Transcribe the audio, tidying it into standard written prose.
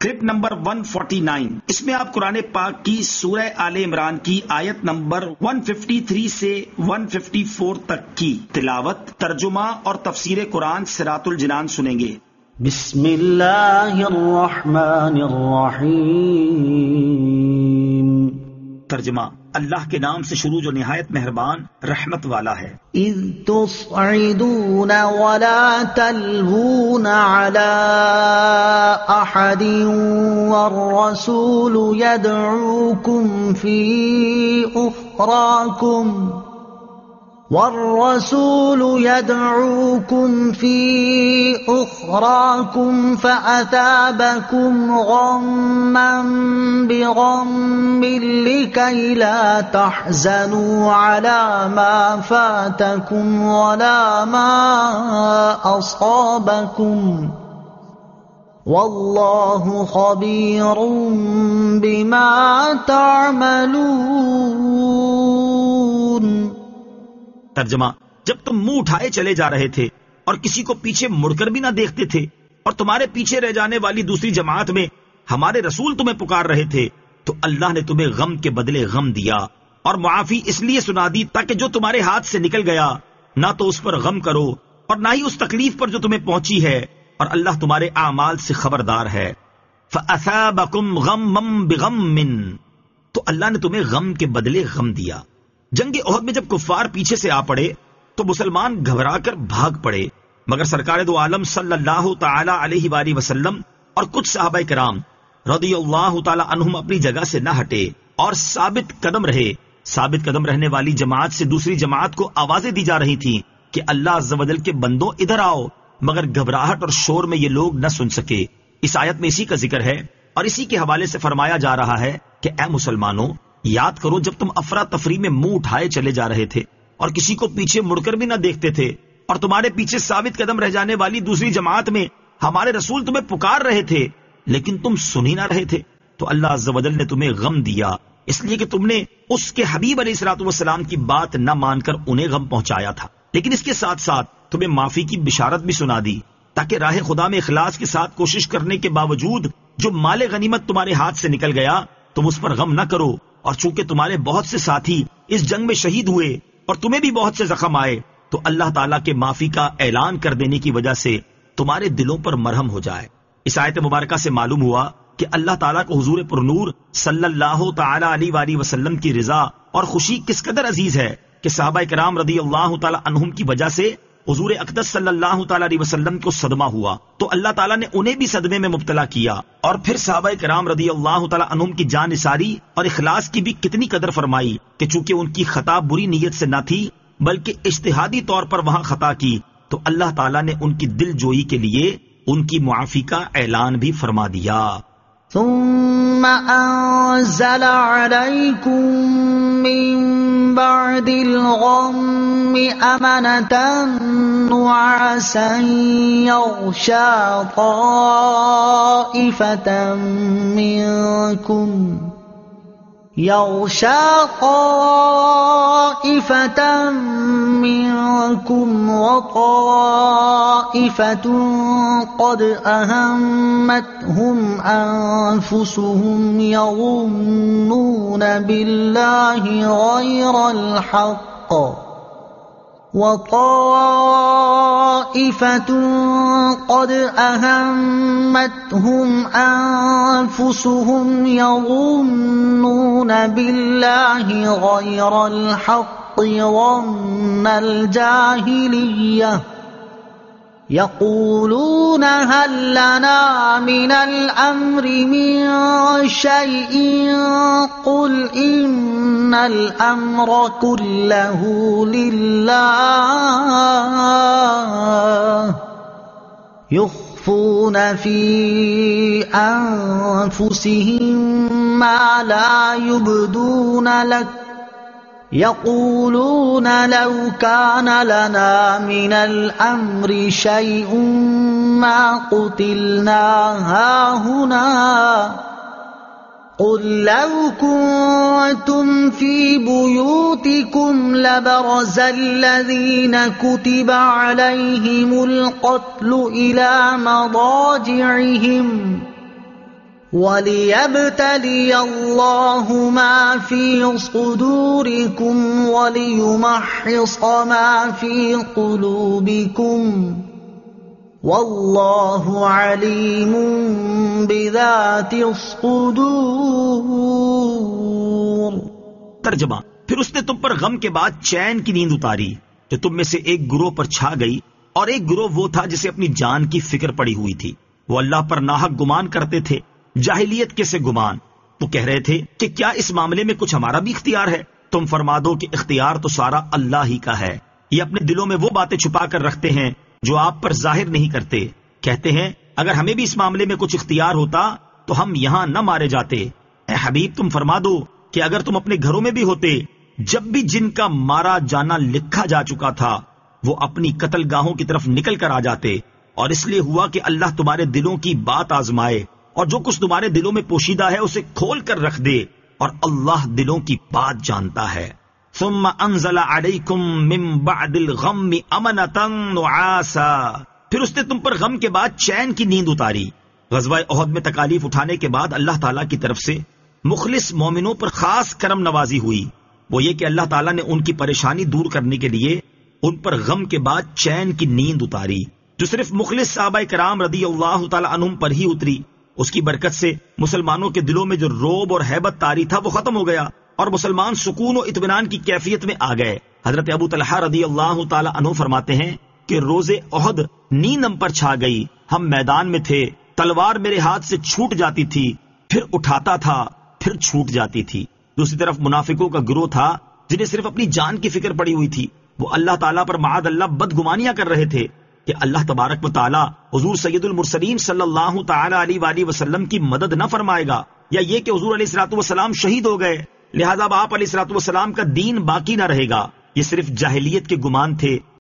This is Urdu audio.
کلپ نمبر 149، اس میں آپ قرآن پاک کی سورہ آل عمران کی آیت نمبر 153 سے 154 تک کی تلاوت، ترجمہ اور تفسیر قرآن صراط الجنان سنیں گے۔ بسم اللہ الرحمن الرحیم۔ ترجمہ، اللہ کے نام سے شروع جو نہایت مہربان رحمت والا ہے۔ اذ تصعدون ولا تلوون على احد والرسول يدعوكم في أخراكم فأثابكم غما بغم لكي لا تحزنوا على ما فاتكم ولا ما أصابكم والله خبير بما تعملون۔ ترجمہ، جب تم منہ اٹھائے چلے جا رہے تھے اور کسی کو پیچھے مڑ کر بھی نہ دیکھتے تھے اور تمہارے پیچھے رہ جانے والی دوسری جماعت میں ہمارے رسول تمہیں پکار رہے تھے تو اللہ نے تمہیں غم کے بدلے غم دیا اور معافی اس لیے سنا دی تاکہ جو تمہارے ہاتھ سے نکل گیا نہ تو اس پر غم کرو اور نہ ہی اس تکلیف پر جو تمہیں پہنچی ہے، اور اللہ تمہارے اعمال سے خبردار ہے۔ فَأَثَابَكُمْ غَمًّا بِغَمٍّ، تو اللہ نے تمہیں غم کے بدلے غم دیا۔ جنگ احد میں جب کفار پیچھے سے آ پڑے تو مسلمان گھبرا کر بھاگ پڑے، مگر سرکار دو عالم صلی اللہ تعالی علیہ وآلہ وسلم اور کچھ صحابہ کرام رضی اللہ تعالی عنہم اپنی جگہ سے نہ ہٹے اور ثابت قدم رہے۔ ثابت قدم رہنے والی جماعت سے دوسری جماعت کو آوازیں دی جا رہی تھیں کہ اللہ عز و جل کے بندوں ادھر آؤ، مگر گھبراہٹ اور شور میں یہ لوگ نہ سن سکے۔ اس آیت میں اسی کا ذکر ہے اور اسی کے حوالے سے فرمایا جا رہا ہے کہ اے مسلمانوں، یاد کرو جب تم افراتفری میں منہ اٹھائے چلے جا رہے تھے اور کسی کو پیچھے مڑ کر بھی نہ دیکھتے تھے اور تمہارے پیچھے ثابت قدم رہ جانے والی دوسری جماعت میں ہمارے رسول تمہیں پکار رہے تھے لیکن تم سن ہی نہ رہے تھے، تو اللہ عز و جل نے تمہیں غم دیا اس لیے کہ تم نے اس کے حبیب علیہ الصلوۃ والسلام کی بات نہ مان کر انہیں غم پہنچایا تھا، لیکن اس کے ساتھ ساتھ تمہیں معافی کی بشارت بھی سنا دی تاکہ راہ خدا میں اخلاص کے ساتھ کوشش کرنے کے باوجود جو مال غنیمت تمہارے ہاتھ سے نکل گیا تم اس پر غم نہ کرو، اور چونکہ تمہارے بہت سے ساتھی اس جنگ میں شہید ہوئے اور تمہیں بھی بہت سے زخم آئے تو اللہ تعالیٰ کے معافی کا اعلان کر دینے کی وجہ سے تمہارے دلوں پر مرہم ہو جائے۔ اس آیت مبارکہ سے معلوم ہوا کہ اللہ تعالیٰ کو حضور پرنور صلی اللہ تعالیٰ علیہ وآلہ وسلم کی رضا اور خوشی کس قدر عزیز ہے کہ صحابہ کرام رضی اللہ تعالیٰ عنہم کی وجہ سے حضور اقدس صلی اللہ تعالیٰ علیہ وسلم کو صدمہ ہوا تو اللہ تعالیٰ نے انہیں بھی صدمے میں مبتلا کیا، اور پھر صحابہ کرام رضی اللہ تعالیٰ عنہم کی جان نثاری اور اخلاص کی بھی کتنی قدر فرمائی کہ چونکہ ان کی خطا بری نیت سے نہ تھی بلکہ اجتہادی طور پر وہاں خطا کی تو اللہ تعالیٰ نے ان کی دل جوئی کے لیے ان کی معافی کا اعلان بھی فرما دیا۔ ثم انزل عليكم من بعد الغم امنة نعاسا يغشى طائفة منكم وطائفة قد أهمتهم أنفسهم يظنون بالله غير الحق وطائفة قد أهمتهم أنفسهم يظنون بالله غير الحق ظن الجاهلية يقولون هل لنا من الأمر من شيء قل إن الأمر كله لله يخفون في أنفسهم ما لا يبدون لك يقولون لو كان لنا من الأمر شيء ما قتلنا هاهنا قل لو كنتم في بيوتكم لبرز الذين كتب عليهم القتل إلى مضاجعهم وَلِيَبْتَلِيَ اللَّهُ مَا فِي صُدُورِكُمْ وَلِيُمَحِّصَ مَا فِي قُلُوبِكُمْ وَاللَّهُ عَلِيمٌ بِذَاتِ الصُّدُورِ۔ ترجمہ: پھر اس نے تم پر غم کے بعد چین کی نیند اتاری جو تم میں سے ایک گروہ پر چھا گئی، اور ایک گروہ وہ تھا جسے اپنی جان کی فکر پڑی ہوئی تھی۔ وہ اللہ پر ناحق گمان کرتے تھے، جاہلیت کے سے گمان۔ تو کہہ رہے تھے کہ کیا اس معاملے میں کچھ ہمارا بھی اختیار ہے؟ تم فرما دو کہ اختیار تو سارا اللہ ہی کا ہے۔ یہ اپنے دلوں میں وہ باتیں چھپا کر رکھتے ہیں جو آپ پر ظاہر نہیں کرتے۔ کہتے ہیں اگر ہمیں بھی اس معاملے میں کچھ اختیار ہوتا تو ہم یہاں نہ مارے جاتے۔ اے حبیب تم فرما دو کہ اگر تم اپنے گھروں میں بھی ہوتے جب بھی جن کا مارا جانا لکھا جا چکا تھا وہ اپنی قتل گاہوں کی طرف نکل کر آ جاتے، اور اس لیے ہوا کہ اللہ تمہارے دلوں کی بات آزمائے اور جو کچھ تمہارے دلوں میں پوشیدہ ہے اسے کھول کر رکھ دے، اور اللہ دلوں کی بات جانتا ہے۔ ثم انزل علیکم من بعد الغم امنۃ نعاسا، پھر اس نے تم پر غم کے بعد چین کی نیند اتاری۔ غزوہ احد میں تکالیف اٹھانے کے بعد اللہ تعالیٰ کی طرف سے مخلص مومنوں پر خاص کرم نوازی ہوئی، وہ یہ کہ اللہ تعالیٰ نے ان کی پریشانی دور کرنے کے لیے ان پر غم کے بعد چین کی نیند اتاری، جو صرف مخلص صحابہ کرام رضی اللہ تعالیٰ عنہم پر ہی اتری۔ اس کی برکت سے مسلمانوں کے دلوں میں جو روب اور ہیبت طاری تھا وہ ختم ہو گیا، اور مسلمان سکون و اطمینان کی کیفیت میں آ گئے۔ حضرت ابو طلحہ رضی اللہ تعالیٰ عنہ فرماتے ہیں کہ روز احد نیند ہم پر چھا گئی، ہم میدان میں تھے، تلوار میرے ہاتھ سے چھوٹ جاتی تھی، پھر اٹھاتا تھا، پھر چھوٹ جاتی تھی۔ دوسری طرف منافقوں کا گروہ تھا جنہیں صرف اپنی جان کی فکر پڑی ہوئی تھی، وہ اللہ تعالیٰ پر معاذ اللہ بدگمانیاں کر رہے تھے کہ اللہ تبارک و تعالیٰ حضور سید المرسلین صلی اللہ تعالیٰ علیہ وآلہ وسلم کی مدد نہ فرمائے گا، یا یہ کہ حضور علیہ الصلوۃ والسلام شہید ہو گئے لہذا اب آپ علیہ الصلوۃ والسلام کا دین باقی نہ رہے گا۔ یہ صرف جاہلیت کے گمان تھے